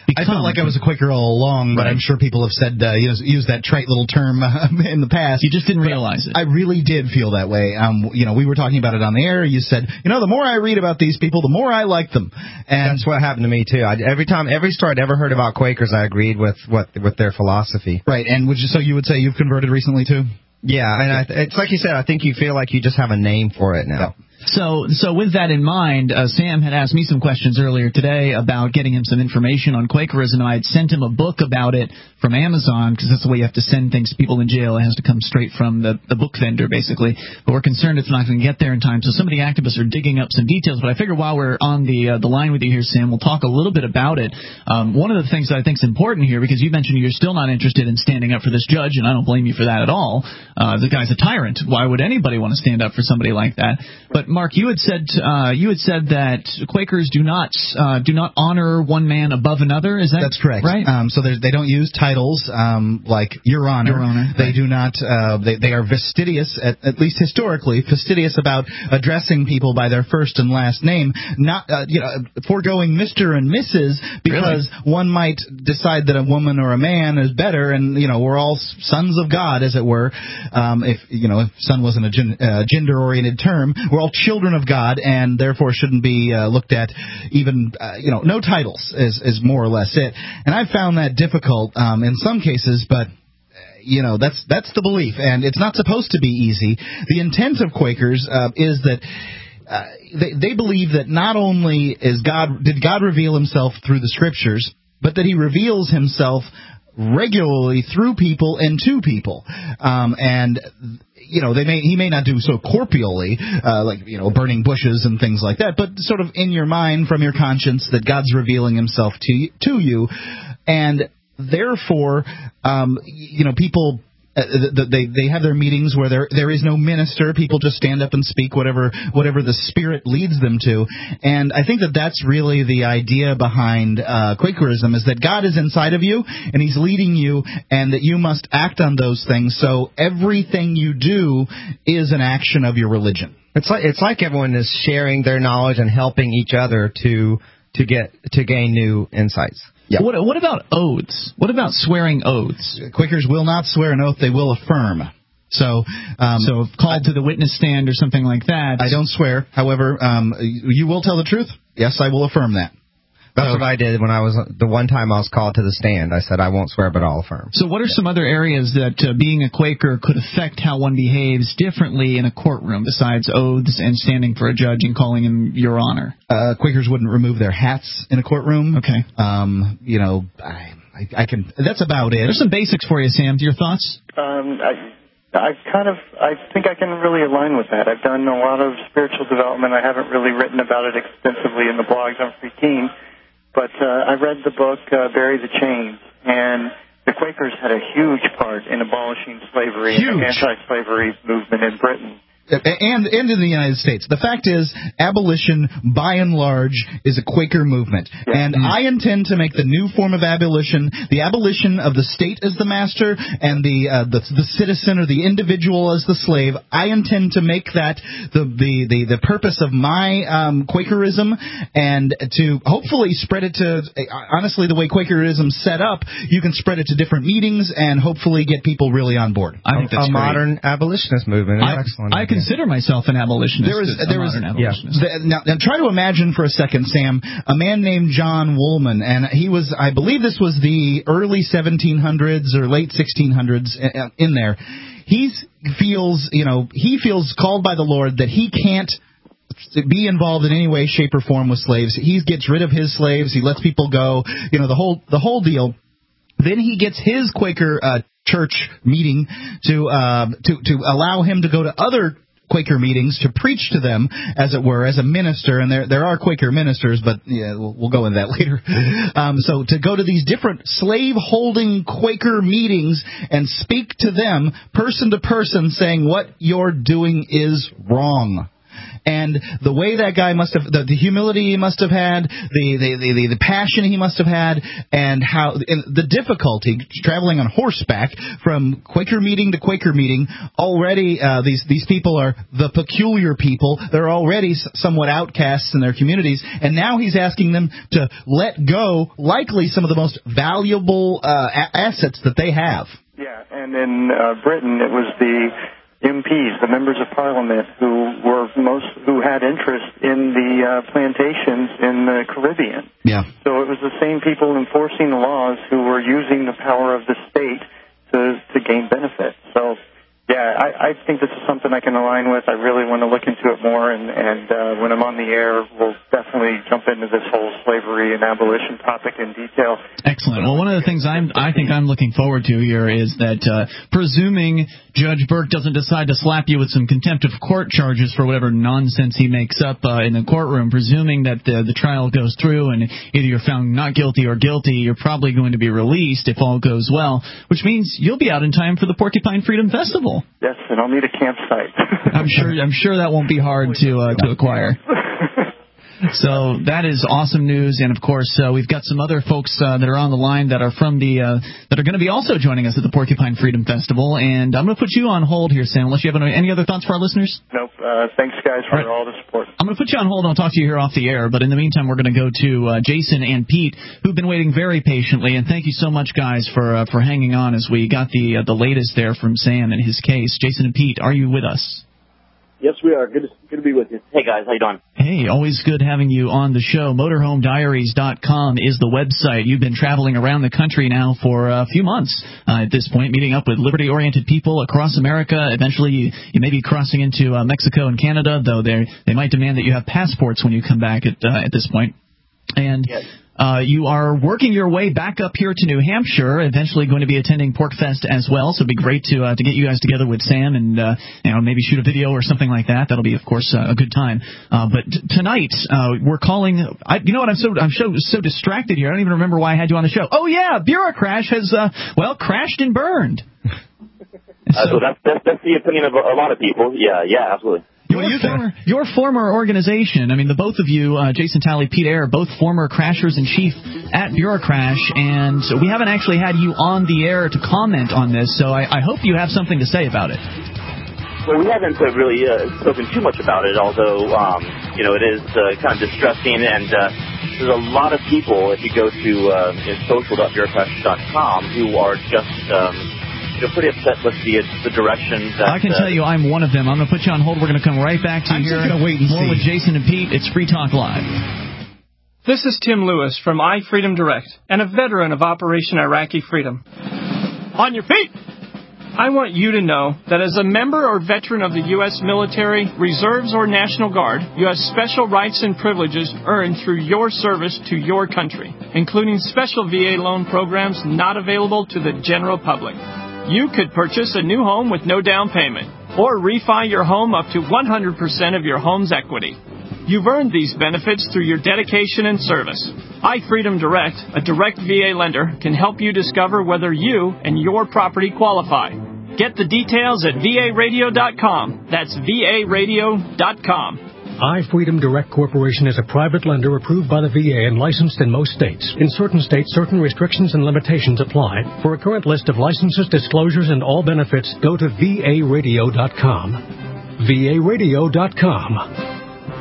I felt like I was a Quaker all along, but I'm sure people have said, used that trite little term in the past. You just didn't realize it. I really did feel that way. We were talking about it on the air. You said, the more I read about these people, the more I like them. And that's what happened to me, too. Every story I'd ever heard about Quakers, I agreed with their philosophy. Right, and so you would say you've converted recently, too? Yeah, and it's like you said, I think you feel like you just have a name for it now. Yeah. So with that in mind, Sam had asked me some questions earlier today about getting him some information on Quakerism, and I had sent him a book about it from Amazon, because that's the way you have to send things to people in jail. It has to come straight from the book vendor, basically. But we're concerned it's not going to get there in time, so some of the activists are digging up some details. But I figure while we're on the line with you here, Sam, we'll talk a little bit about it. One of the things that I think is important here, because you mentioned you're still not interested in standing up for this judge, and I don't blame you for that at all. The guy's a tyrant. Why would anybody want to stand up for somebody like that? But Mark, you had said that Quakers do not honor one man above another. Is that That's correct? Right. So they don't use titles like Your Honor. Your Honor. They do not. They are fastidious, at least historically, fastidious about addressing people by their first and last name, not foregoing Mr. and Mrs. because one might decide that a woman or a man is better, and we're all sons of God, as it were. If son wasn't a gender-oriented term, we're all children of God, and therefore shouldn't be looked at even, no titles is more or less it. And I've found that difficult in some cases, but that's the belief, and it's not supposed to be easy. The intent of Quakers is that they believe that not only did God reveal himself through the Scriptures, but that he reveals himself regularly through people and to people. He may not do so corporeally, like burning bushes and things like that, but sort of in your mind, from your conscience, that God's revealing himself to you, and therefore, people. They have their meetings where there is no minister. People just stand up and speak whatever the Spirit leads them to. And I think that's really the idea behind Quakerism, is that God is inside of you and he's leading you, and that you must act on those things. So everything you do is an action of your religion. It's like everyone is sharing their knowledge and helping each other to gain new insights. Yeah. What about oaths? What about swearing oaths? Quakers will not swear an oath; they will affirm. So if called to the witness stand or something like that. I don't swear. However, you will tell the truth. Yes, I will affirm that. That's what I did when the one time I was called to the stand. I said, I won't swear, but I'll affirm. So what are some other areas that being a Quaker could affect how one behaves differently in a courtroom besides oaths and standing for a judge and calling him Your Honor? Quakers wouldn't remove their hats in a courtroom. Okay. I can. That's about it. There's some basics for you, Sam. Your thoughts? I think I can really align with that. I've done a lot of spiritual development. I haven't really written about it extensively in the blogs on Free Teen. But I read the book, Bury the Chains, and the Quakers had a huge part in abolishing slavery and the anti-slavery movement in Britain. And in the United States. The fact is, abolition, by and large, is a Quaker movement. Yeah. And I intend to make the new form of abolition, the abolition of the state as the master and the citizen or the individual as the slave. I intend to make that the purpose of my Quakerism, and to hopefully spread it to, honestly, the way Quakerism's set up, you can spread it to different meetings and hopefully get people really on board. I think that's a modern abolitionist movement. Excellent. I consider myself an abolitionist. Now try to imagine for a second, Sam, a man named John Woolman, and he was, I believe this was the early 1700s or late 1600s in there. He feels called by the Lord that he can't be involved in any way, shape, or form with slaves. He gets rid of his slaves. He lets people go. The whole deal. Then he gets his Quaker church meeting to allow him to go to other Quaker meetings to preach to them, as it were, as a minister. And there are Quaker ministers, but we'll go into that later. So to go to these different slave-holding Quaker meetings and speak to them person to person, saying what you're doing is wrong. and the way that guy must have, the humility he must have had, the passion he must have had, and the difficulty traveling on horseback from Quaker meeting to Quaker meeting. Already, these people are the peculiar people. They're already somewhat outcasts in their communities, and now he's asking them to let go, likely some of the most valuable assets that they have. Yeah, and in Britain, it was the MPs, the members of Parliament, who had interest in the plantations in the Caribbean. Yeah. So it was the same people enforcing the laws who were using the power of the state to gain benefit. So, yeah, I think this is something I can align with. I really want to look into it more, and when I'm on the air, we'll definitely jump into this whole slavery and abolition topic in detail. Excellent. Well, one of the things I think I'm looking forward to here is that presuming Judge Burke doesn't decide to slap you with some contempt of court charges for whatever nonsense he makes up in the courtroom, presuming that the trial goes through and either you're found not guilty or guilty, you're probably going to be released if all goes well, which means you'll be out in time for the Porcupine Freedom Festival. Yes, and I'll need a campsite. I'm sure that won't be hard to acquire. So that is awesome news, and of course we've got some other folks that are on the line that are from that are going to be also joining us at the Porcupine Freedom Festival. And I'm going to put you on hold here, Sam, unless you have any other thoughts for our listeners. Nope. Thanks, guys, for all the support. I'm going to put you on hold, and I'll talk to you here off the air. But in the meantime, we're going to go to Jason and Pete, who've been waiting very patiently. And thank you so much, guys, for hanging on as we got the latest there from Sam and his case. Jason and Pete, are you with us? Yes, we are. Good to be with you. Hey, guys. How you doing? Hey, always good having you on the show. MotorhomeDiaries.com is the website. You've been traveling around the country now for a few months at this point, meeting up with liberty-oriented people across America. Eventually, you may be crossing into Mexico and Canada, though they might demand that you have passports when you come back at this point. And yes. You are working your way back up here to New Hampshire, eventually going to be attending PorcFest as well, so it'd be great to get you guys together with Sam and maybe shoot a video or something like that. That'll be, of course, a good time. But tonight, we're calling... you know what? I'm so distracted here. I don't even remember why I had you on the show. Oh, yeah, Bureaucrash has, crashed and burned. So that's the opinion of a lot of people. Yeah, absolutely. Your former organization, I mean, the both of you, Jason Talley, Pete Eyre, both former crashers-in-chief at Bureaucrash, and we haven't actually had you on the air to comment on this, so I hope you have something to say about it. Well, we haven't really spoken too much about it, although, it is kind of distressing, and there's a lot of people, if you go to social.bureaucrash.com, who are just... pretty upset with the direction that... I can tell you I'm one of them. I'm going to put you on hold. We're going to come right back to you here. More with Jason and Pete. It's Free Talk Live. This is Tim Lewis from iFreedom Direct and a veteran of Operation Iraqi Freedom. On your feet! I want you to know that as a member or veteran of the U.S. military, reserves, or National Guard, you have special rights and privileges earned through your service to your country, including special VA loan programs not available to the general public. You could purchase a new home with no down payment, or refi your home up to 100% of your home's equity. You've earned these benefits through your dedication and service. iFreedom Direct, a direct VA lender, can help you discover whether you and your property qualify. Get the details at VARadio.com. That's VARadio.com. iFreedom Direct Corporation is a private lender approved by the VA and licensed in most states. In certain states, certain restrictions and limitations apply. For a current list of licenses, disclosures, and all benefits, go to VARadio.com. VARadio.com.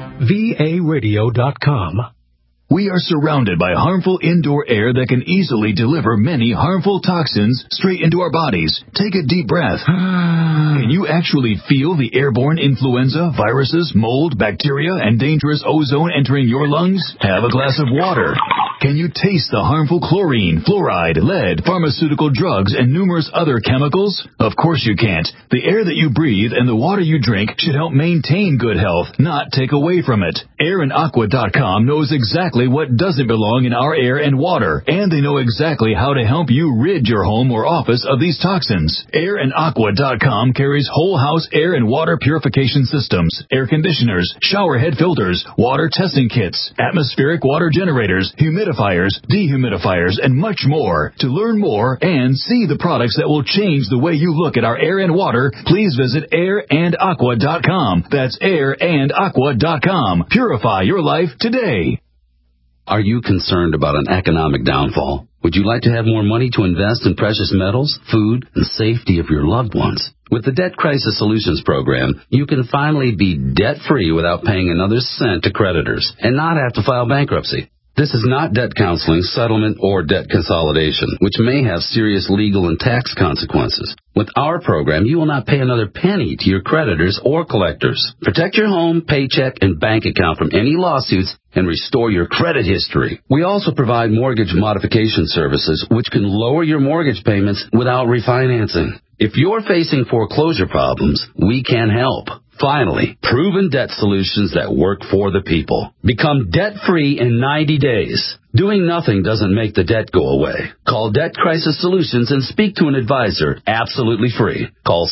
VARadio.com. We are surrounded by harmful indoor air that can easily deliver many harmful toxins straight into our bodies. Take a deep breath. Can you actually feel the airborne influenza, viruses, mold, bacteria, and dangerous ozone entering your lungs? Have a glass of water. Can you taste the harmful chlorine, fluoride, lead, pharmaceutical drugs, and numerous other chemicals? Of course you can't. The air that you breathe and the water you drink should help maintain good health, not take away from it. AirandAqua.com knows exactly what doesn't belong in our air and water, and they know exactly how to help you rid your home or office of these toxins. AirandAqua.com carries whole house air and water purification systems, air conditioners, shower head filters, water testing kits, atmospheric water generators, humidifiers, humidifiers, dehumidifiers, and much more. To learn more and see the products that will change the way you look at our air and water, please visit airandaqua.com. That's airandaqua.com. Purify your life today. Are you concerned about an economic downfall? Would you like to have more money to invest in precious metals, food, and safety of your loved ones? With the Debt Crisis Solutions Program, you can finally be debt-free without paying another cent to creditors and not have to file bankruptcy. This is not debt counseling, settlement, or debt consolidation, which may have serious legal and tax consequences. With our program, you will not pay another penny to your creditors or collectors. Protect your home, paycheck, and bank account from any lawsuits and restore your credit history. We also provide mortgage modification services, which can lower your mortgage payments without refinancing. If you're facing foreclosure problems, we can help. Finally, proven debt solutions that work for the people. Become debt-free in 90 days. Doing nothing doesn't make the debt go away. Call Debt Crisis Solutions and speak to an advisor absolutely free. Call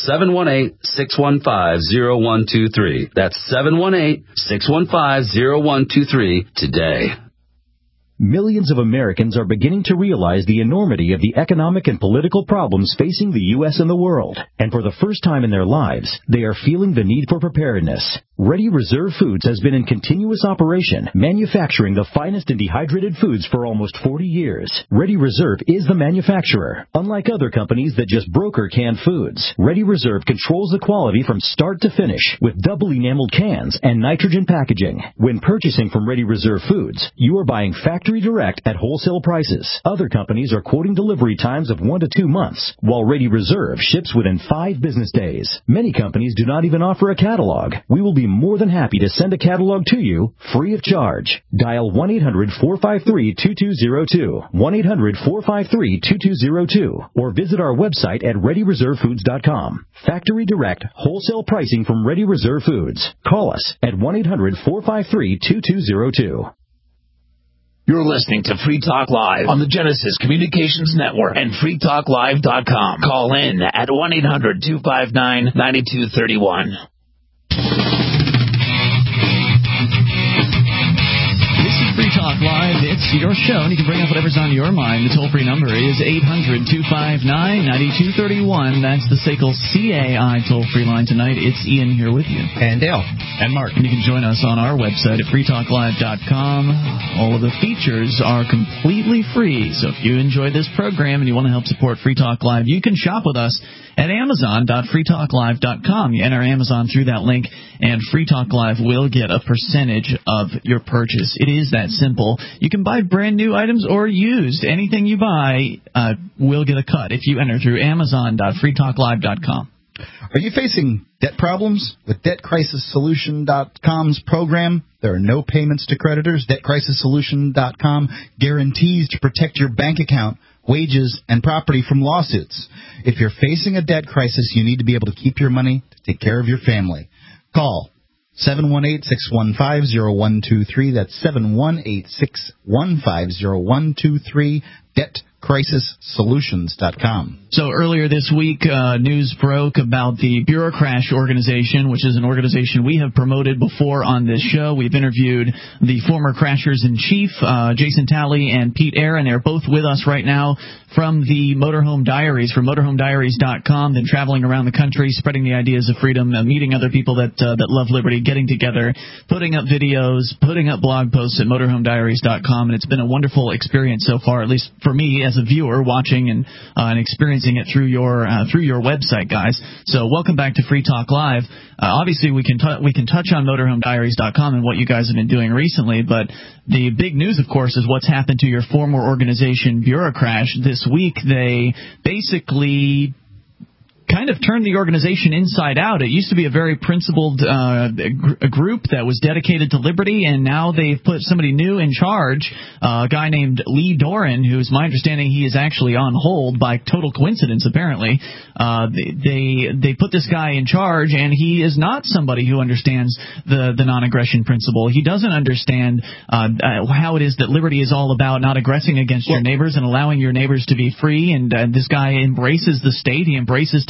718-615-0123. That's 718-615-0123 today. Millions of Americans are beginning to realize the enormity of the economic and political problems facing the U.S. and the world. And for the first time in their lives, they are feeling the need for preparedness. Ready Reserve Foods has been in continuous operation, manufacturing the finest and dehydrated foods for almost 40 years. Ready Reserve is the manufacturer. Unlike other companies that just broker canned foods, Ready Reserve controls the quality from start to finish with double enameled cans and nitrogen packaging. When purchasing from Ready Reserve Foods, you are buying factory direct at wholesale prices. Other companies are quoting delivery times of 1 to 2 months, while Ready Reserve ships within 5 business days. Many companies do not even offer a catalog. We will be more than happy to send a catalog to you free of charge. Dial 1-800-453-2202, 1-800-453-2202, or visit our website at ReadyReserveFoods.com. Factory direct, wholesale pricing from Ready Reserve Foods. Call us at 1-800-453-2202. You're listening to Free Talk Live on the Genesis Communications Network and freetalklive.com. Call in at 1-800-259-9231. Free Talk Live, it's your show, and you can bring up whatever's on your mind. The toll-free number is 800-259-9231. That's the SACL CAI toll-free line tonight. It's Ian here with you. And Dale. And Mark. And you can join us on our website at freetalklive.com. All of the features are completely free, so if you enjoy this program and you want to help support Free Talk Live, you can shop with us at amazon.freetalklive.com. You enter Amazon through that link, and Free Talk Live will get a percentage of your purchase. It is that simple. You can buy brand new items or used. Anything you buy will get a cut if you enter through amazon.freetalklive.com. Are you facing debt problems? With DebtCrisisSolution.com's program, there are no payments to creditors. DebtCrisisSolution.com guarantees to protect your bank account, wages, and property from lawsuits. If you're facing a debt crisis, you need to be able to keep your money to take care of your family. Call 718-615-0123. That's 718-615-0123. DebtCrisisSolutions.com. So earlier this week, news broke about the Bureaucrash organization, which is an organization we have promoted before on this show. We've interviewed the former Crashers-in-Chief, Jason Talley and Pete Aaron. They're both with us right now from the Motorhome Diaries, from motorhomediaries.com. Then traveling around the country, spreading the ideas of freedom, meeting other people that love liberty, getting together, putting up videos, putting up blog posts at motorhomediaries.com. And it's been a wonderful experience so far, at least for me as a viewer, watching and experiencing it through your website, guys. So welcome back to Free Talk Live. Obviously, we can touch on motorhomediaries.com and what you guys have been doing recently, but the big news, of course, is what's happened to your former organization, Bureaucrash. This week, they basically kind of turned the organization inside out. It used to be a very principled a group that was dedicated to liberty, and now they've put somebody new in charge, a guy named Lee Doran, who's, my understanding, he is actually on hold by total coincidence, apparently. They put this guy in charge, and he is not somebody who understands the non-aggression principle. He doesn't understand how it is that liberty is all about not aggressing against your neighbors and allowing your neighbors to be free, and this guy embraces the state. He embraces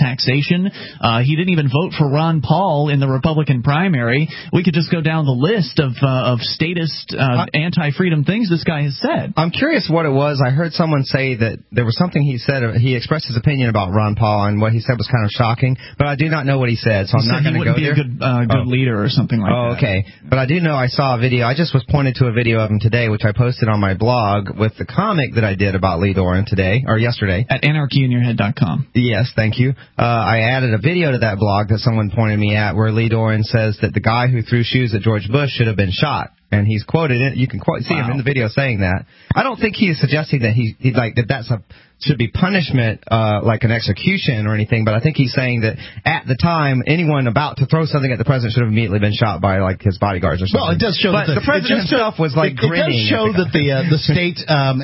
taxation. He didn't even vote for Ron Paul in the Republican primary. We could just go down the list of statist, anti-freedom things this guy has said. I'm curious what it was. I heard someone say that there was something he said. He expressed his opinion about Ron Paul, and what he said was kind of shocking. But I do not know what he said, so I'm not going to go there. He wouldn't be a good leader or something like that. Oh, okay. But I do know I saw a video. I just was pointed to a video of him today, which I posted on my blog with the comic that I did about Lee Doran today, or yesterday. At anarchyinyourhead.com. Yes, thank you. I added a video to that blog that someone pointed me at where Lee Doran says that the guy who threw shoes at George Bush should have been shot. And he's quoted it. You can see him in the video saying that. I don't think he is suggesting that that's should be punishment like an execution or anything, but I think he's saying that at the time anyone about to throw something at the president should have immediately been shot by like his bodyguards or something. Well, it does show but that the president himself was like grinning. It does show that the state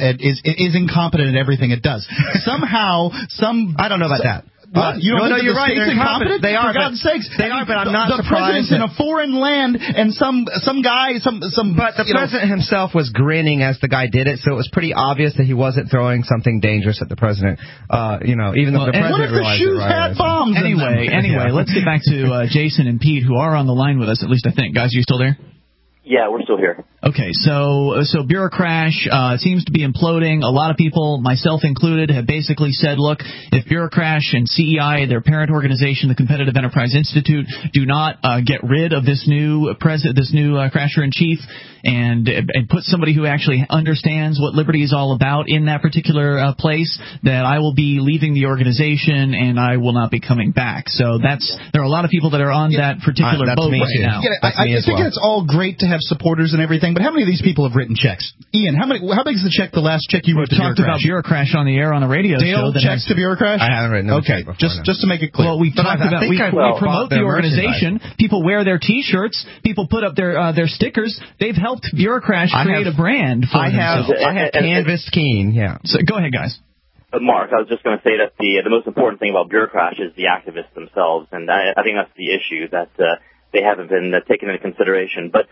is incompetent at everything it does. Somehow, I don't know about that. You don't think you're right. They're incompetent? They are. For God's sakes. They are, but I'm not surprised. The president's in a foreign land, and some guy, But the president himself was grinning as the guy did it, so it was pretty obvious that he wasn't throwing something dangerous at the president. Even though the president what if the shoes had bombs? Anyway, let's get back to Jason and Pete, who are on the line with us, at least I think. Guys, are you still there? Yeah, we're still here. Okay, so Bureaucrash seems to be imploding. A lot of people, myself included, have basically said, look, if Bureaucrash and CEI, their parent organization, the Competitive Enterprise Institute, do not get rid of this new Crasher-in-Chief and put somebody who actually understands what liberty is all about in that particular place, that I will be leaving the organization and I will not be coming back. So there are a lot of people that are on that particular boat right now. I think it's all great to have supporters and everything, but how many of these people have written checks? Ian, how big is the check? The last check you wrote to talked about Bureaucrash on the air on a radio show. Checks to Bureaucrash? I haven't written okay, just to make it clear. Well, we talked about we promote the organization. People wear their T-shirts. People put up their stickers. They've helped Bureaucrash create a brand for themselves. I have canvassed Keen. Yeah. So go ahead, guys. Mark, I was just going to say that the most important thing about Bureaucrash is the activists themselves, and I think that's the issue, that they haven't been taken into consideration. But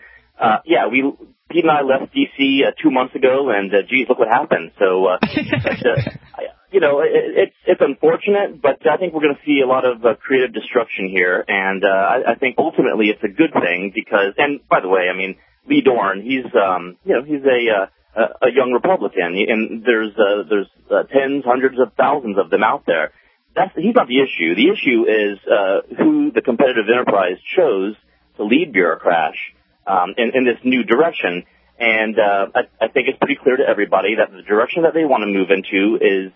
Pete and I left D.C. 2 months ago, and geez, look what happened. So, it's unfortunate, but I think we're going to see a lot of creative destruction here, and I think ultimately it's a good thing because, and by the way, I mean, Lee Doran, he's a young Republican, and there's tens, hundreds of thousands of them out there. He's not the issue. The issue is who the competitive enterprise chose to lead Bureaucrash in this new direction. And I think it's pretty clear to everybody that the direction that they want to move into is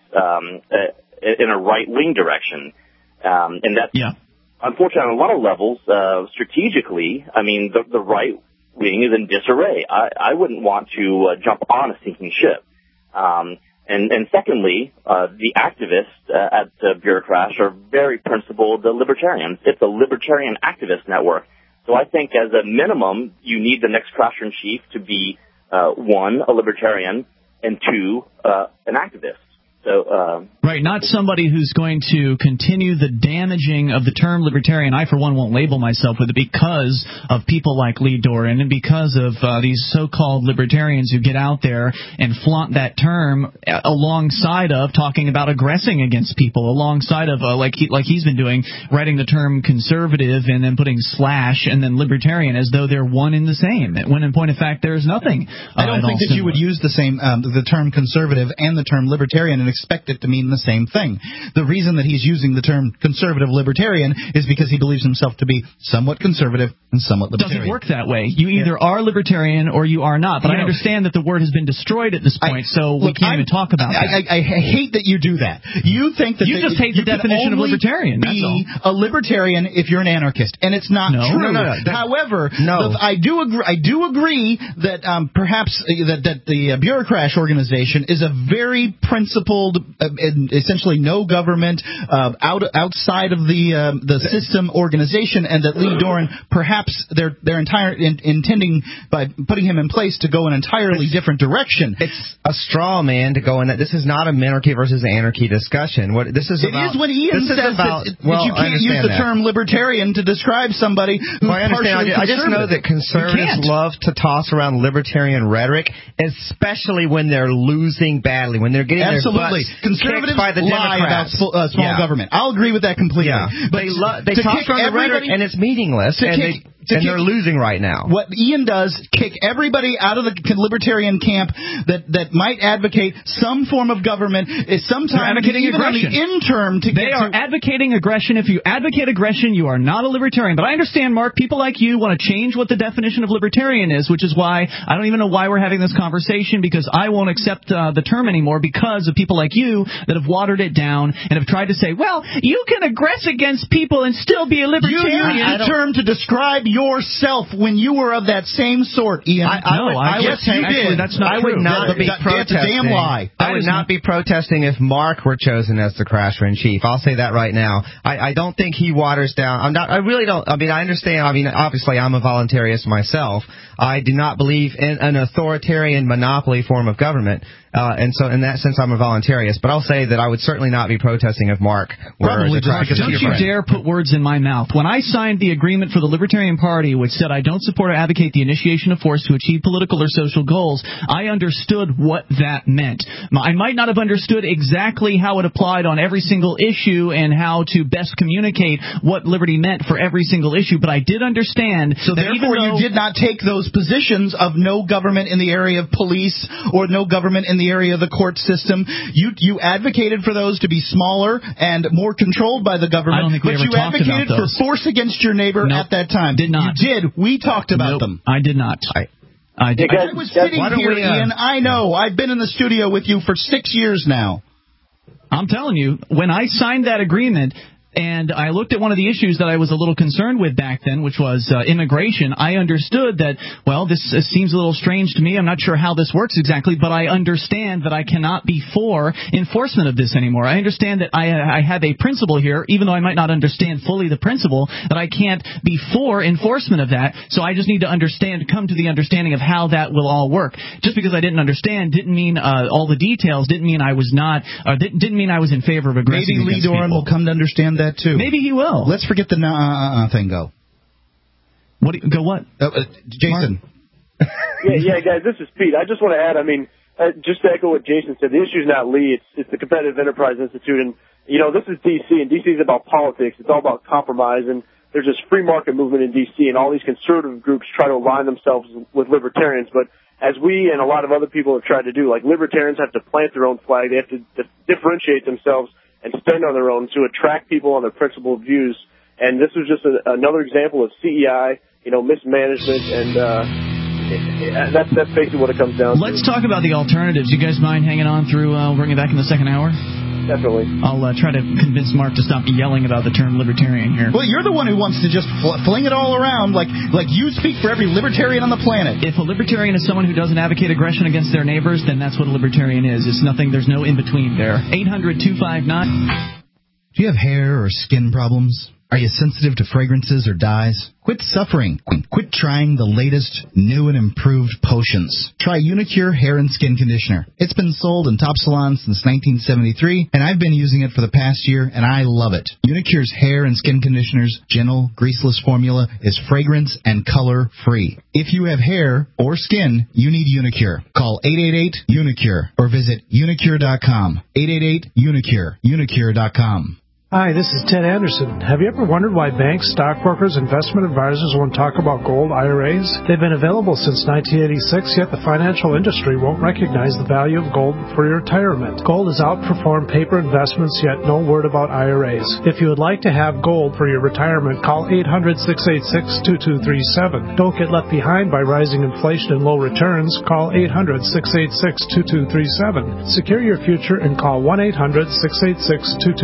in a right-wing direction. And that's unfortunately on a lot of levels, strategically, I mean, the right wing is in disarray. I wouldn't want to jump on a sinking ship. And secondly, the activists at Bureaucrash are very principled libertarians. It's a libertarian activist network. So I think as a minimum, you need the next Crasher-in-Chief to be, one, a libertarian, and two, an activist. So, right, not somebody who's going to continue the damaging of the term libertarian. I, for one, won't label myself with it because of people like Lee Doran and because of these so-called libertarians who get out there and flaunt that term alongside of talking about aggressing against people, alongside of, like he's been doing, writing the term conservative and then putting slash and then libertarian as though they're one in the same, when in point of fact there's nothing. I don't think that you would use the same the term conservative and the term libertarian and expect it to mean the same thing. The reason that he's using the term conservative libertarian is because he believes himself to be somewhat conservative and somewhat libertarian. It doesn't work that way. You either are libertarian or you are not. But I understand that the word has been destroyed at this point, so we can't even talk about that. I hate that you do that. You think that you just hate the definition of libertarian. That's all. A libertarian if you're an anarchist, and it's not true. No. However, I do agree that perhaps that the Bureaucrash organization is a very principled, essentially no government, outside of the system organization, and that Lee Doran perhaps they're intending by putting him in place to go an entirely different direction. It's a straw man to go in that. This is not a minarchy versus anarchy discussion. What this is about? It is when Ian says that you can't use the term libertarian to describe somebody who's partially conservative. I just know that conservatives love to toss around libertarian rhetoric, especially when they're losing badly, when they're getting their butt Conservatives by the lie about Democrats. small government. I'll agree with that completely. Yeah. But they talk from the rhetoric, and it's meaningless, and they're losing right now. What Ian does, kick everybody out of the libertarian camp that might advocate some form of government. Is sometimes advocating even aggression. on the interim to they are advocating aggression. If you advocate aggression, you are not a libertarian. But I understand, Mark, people like you want to change what the definition of libertarian is, which is why I don't even know why we're having this conversation, because I won't accept the term anymore because of people like you that have watered it down and have tried to say, well, you can aggress against people and still be a libertarian. You used the term to describe yourself when you were of that same sort, Ian. Yes, you did. That's not true. I would not be protesting. That's a damn lie. I would not be protesting if Mark were chosen as the crasher-in-chief. I'll say that right now. I don't think he waters down. I really don't. I mean, I understand. I mean, obviously, I'm a voluntarist myself. I do not believe in an authoritarian monopoly form of government. And so in that sense, I'm a voluntarist. But I'll say that I would certainly not be protesting if Mark were Probably the crasher-in-chief. Don't you dare put words in my mouth. When I signed the agreement for the Libertarian Party, which said I don't support or advocate the initiation of force to achieve political or social goals, I understood what that meant. I might not have understood exactly how it applied on every single issue and how to best communicate what liberty meant for every single issue, but I did understand. So therefore, you did not take those positions of no government in the area of police or no government in the area of the court system. You advocated for those to be smaller and more controlled by the government. I don't think we ever talked about those. But you advocated for force against your neighbor at that time. Did not. You did. We talked about them. I did not. I did. I was sitting here, Ian. I know. I've been in the studio with you for 6 years now. I'm telling you, when I signed that agreement, and I looked at one of the issues that I was a little concerned with back then, which was immigration. I understood that, well, this seems a little strange to me. I'm not sure how this works exactly, but I understand that I cannot be for enforcement of this anymore. I understand that I have a principle here, even though I might not understand fully the principle, that I can't be for enforcement of that. So I just need to come to the understanding of how that will all work. Just because I didn't understand didn't mean all the details, didn't mean I was not, didn't mean I was in favor of aggressing Maybe Lee against Doran people. will come to understand that too. Maybe he will. Let's forget the thing. Go. Go what? Jason. Yeah, guys. This is Pete. I just want to add. I mean, just to echo what Jason said, the issue is not Lee. It's the Competitive Enterprise Institute, and this is DC, and DC is about politics. It's all about compromise, and there's this free market movement in DC, and all these conservative groups try to align themselves with libertarians, but as we and a lot of other people have tried to do, like libertarians have to plant their own flag. They have to differentiate themselves and stand on their own to attract people on their principled views. And this was just another example of CEI, mismanagement, and that's basically what it comes down to. Let's talk about the alternatives. You guys mind hanging on through, we'll bring it back in the second hour? Definitely. I'll try to convince Mark to stop yelling about the term libertarian here. Well, you're the one who wants to just fling it all around like you speak for every libertarian on the planet. If a libertarian is someone who doesn't advocate aggression against their neighbors, then that's what a libertarian is. It's nothing. There's no in-between there. 800-259. Do you have hair or skin problems? Are you sensitive to fragrances or dyes? Quit suffering. Quit trying the latest, new and improved potions. Try Unicure Hair and Skin Conditioner. It's been sold in top salons since 1973, and I've been using it for the past year, and I love it. Unicure's Hair and Skin Conditioner's gentle, greaseless formula is fragrance and color-free. If you have hair or skin, you need Unicure. Call 888-UNICURE or visit unicure.com. 888-UNICURE. Unicure.com. Hi, this is Ted Anderson. Have you ever wondered why banks, stockbrokers, investment advisors won't talk about gold IRAs? They've been available since 1986, yet the financial industry won't recognize the value of gold for your retirement. Gold has outperformed paper investments, yet no word about IRAs. If you would like to have gold for your retirement, call 800-686-2237. Don't get left behind by rising inflation and low returns. Call 800-686-2237. Secure your future and call 1-800-686-2237.